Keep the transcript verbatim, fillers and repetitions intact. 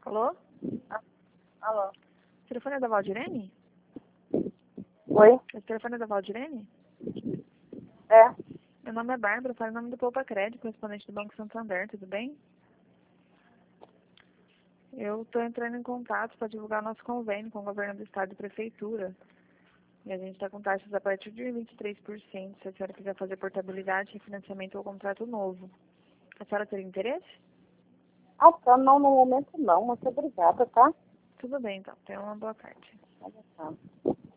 Alô? Ah, alô? O telefone é da Valdirene? Oi? O telefone é da Valdirene? É? Meu nome é Bárbara, falo em nome do Poupa Crédito, correspondente do Banco Santander, tudo bem? Eu estou entrando em contato para divulgar nosso convênio com o governo do estado e prefeitura. E a gente está com taxas a partir de vinte e três por cento, se a senhora quiser fazer portabilidade, refinanciamento ou contrato novo. A senhora teria interesse? Ah, tá. Não, no momento não. Muito obrigada, tá? Tudo bem, então. Tenha uma boa tarde. Tá.